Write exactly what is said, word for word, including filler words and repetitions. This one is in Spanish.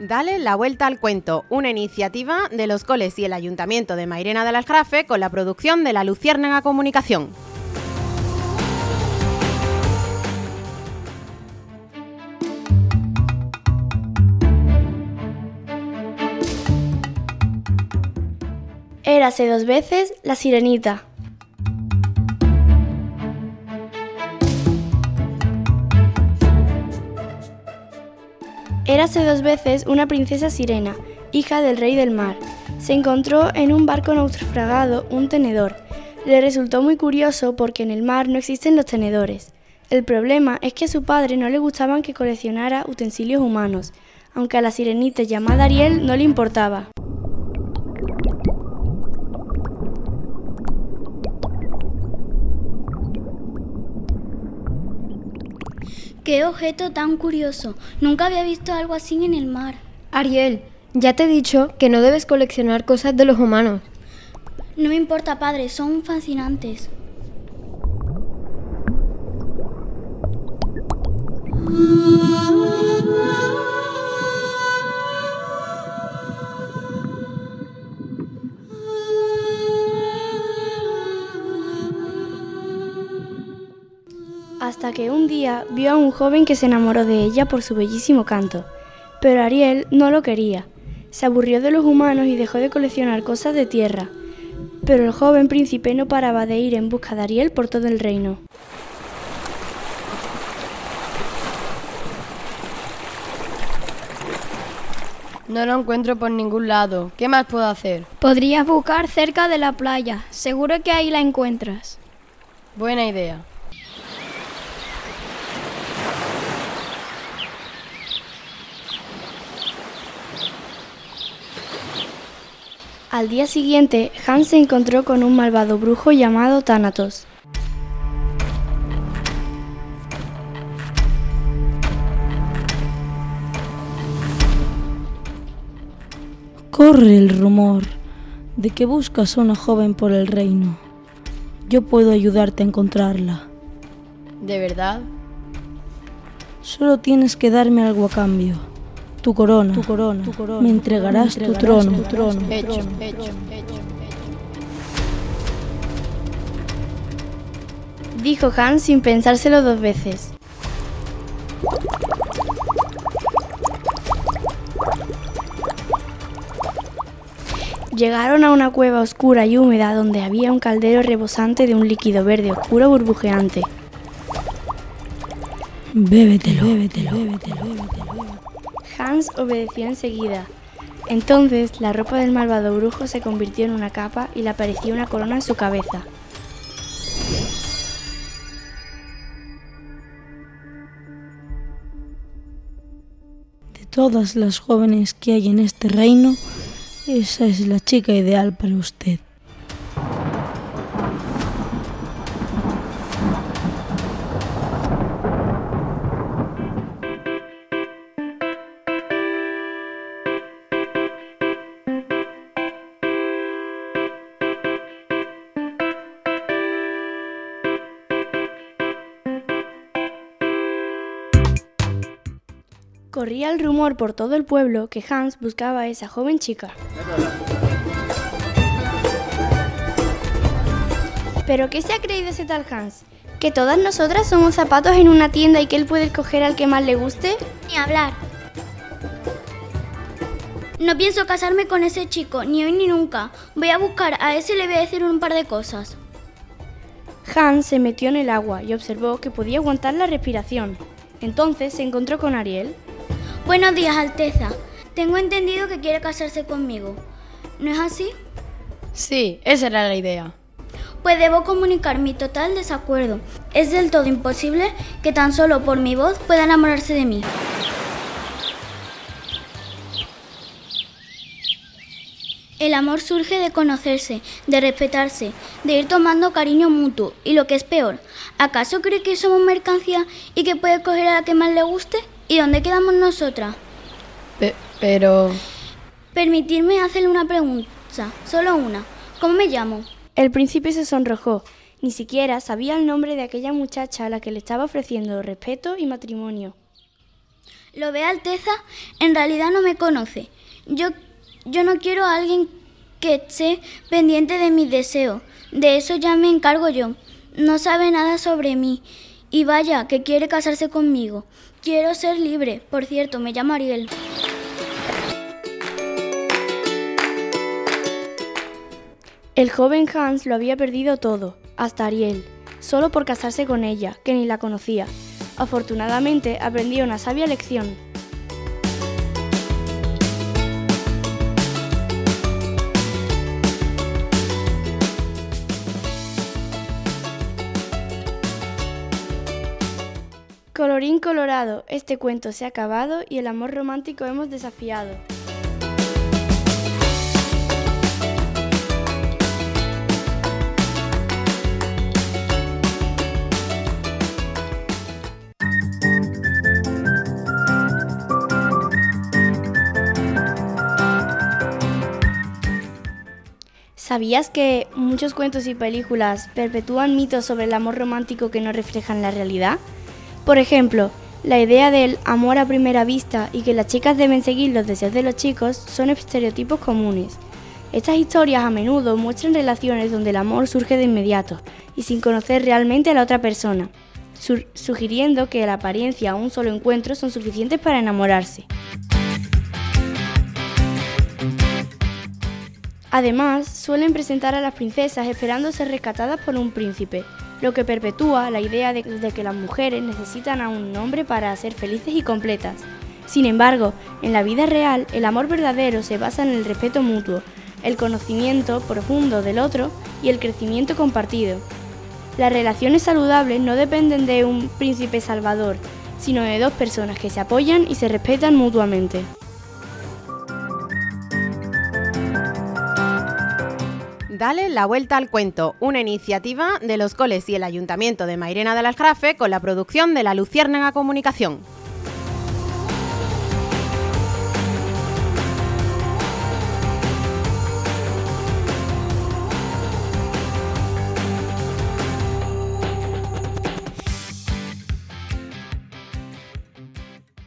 Dale la vuelta al cuento, una iniciativa de los coles y el Ayuntamiento de Mairena del Aljarafe con la producción de la Luciérnaga Comunicación. Érase dos veces la sirenita. Érase dos veces una princesa sirena, hija del rey del mar. Se encontró en un barco naufragado un tenedor. Le resultó muy curioso porque en el mar no existen los tenedores. El problema es que a su padre no le gustaban que coleccionara utensilios humanos, aunque a la sirenita llamada Ariel no le importaba. ¡Qué objeto tan curioso! Nunca había visto algo así en el mar. Ariel, ya te he dicho que no debes coleccionar cosas de los humanos. No me importa, padre, son fascinantes. Hasta que un día vio a un joven que se enamoró de ella por su bellísimo canto. Pero Ariel no lo quería. Se aburrió de los humanos y dejó de coleccionar cosas de tierra. Pero el joven príncipe no paraba de ir en busca de Ariel por todo el reino. No lo encuentro por ningún lado. ¿Qué más puedo hacer? Podrías buscar cerca de la playa. Seguro que ahí la encuentras. Buena idea. Al día siguiente, Hans se encontró con un malvado brujo llamado Thanatos. Corre el rumor de que buscas a una joven por el reino. Yo puedo ayudarte a encontrarla. ¿De verdad? Solo tienes que darme algo a cambio. Tu corona, tu corona, tu corona. Me entregarás, me entregarás tu trono, tu trono. Hecho, hecho, hecho, hecho. Dijo Hans sin pensárselo dos veces. Llegaron a una cueva oscura y húmeda donde había un caldero rebosante de un líquido verde oscuro burbujeante. Bébetelo, bébetelo, bébetelo, bébetelo. Hans obedeció enseguida. Entonces la ropa del malvado brujo se convirtió en una capa y le apareció una corona en su cabeza. De todas las jóvenes que hay en este reino, esa es la chica ideal para usted. Corría el rumor por todo el pueblo que Hans buscaba a esa joven chica. ¿Pero qué se ha creído ese tal Hans? ¿Que todas nosotras somos zapatos en una tienda y que él puede escoger al que más le guste? Ni hablar. No pienso casarme con ese chico, ni hoy ni nunca. Voy a buscar a ese y le voy a decir un par de cosas. Hans se metió en el agua y observó que podía aguantar la respiración. Entonces se encontró con Ariel. Buenos días, Alteza. Tengo entendido que quiere casarse conmigo. ¿No es así? Sí, esa era la idea. Pues debo comunicar mi total desacuerdo. Es del todo imposible que tan solo por mi voz pueda enamorarse de mí. El amor surge de conocerse, de respetarse, de ir tomando cariño mutuo. Y lo que es peor, ¿acaso cree que somos mercancía y que puede coger a la que más le guste? ¿Y dónde quedamos nosotras? Pe- pero... Permitirme hacerle una pregunta, solo una. ¿Cómo me llamo? El príncipe se sonrojó. Ni siquiera sabía el nombre de aquella muchacha a la que le estaba ofreciendo respeto y matrimonio. Lo ve Alteza, en realidad no me conoce. Yo, yo no quiero a alguien que esté pendiente de mis deseos. De eso ya me encargo yo. No sabe nada sobre mí. Y vaya, que quiere casarse conmigo. Quiero ser libre. Por cierto, me llamo Ariel. El joven Hans lo había perdido todo, hasta Ariel, solo por casarse con ella, que ni la conocía. Afortunadamente, aprendió una sabia lección. Colorín colorado, este cuento se ha acabado y el amor romántico hemos desafiado. ¿Sabías que muchos cuentos y películas perpetúan mitos sobre el amor romántico que no reflejan la realidad? Por ejemplo, la idea del amor a primera vista y que las chicas deben seguir los deseos de los chicos son estereotipos comunes. Estas historias a menudo muestran relaciones donde el amor surge de inmediato y sin conocer realmente a la otra persona, su- sugiriendo que la apariencia o un solo encuentro son suficientes para enamorarse. Además, suelen presentar a las princesas esperando ser rescatadas por un príncipe, lo que perpetúa la idea de, de que las mujeres necesitan a un hombre para ser felices y completas. Sin embargo, en la vida real, el amor verdadero se basa en el respeto mutuo, el conocimiento profundo del otro y el crecimiento compartido. Las relaciones saludables no dependen de un príncipe salvador, sino de dos personas que se apoyan y se respetan mutuamente. Dale la vuelta al cuento, una iniciativa de los coles y el Ayuntamiento de Mairena del Aljarafe con la producción de la Luciérnaga Comunicación.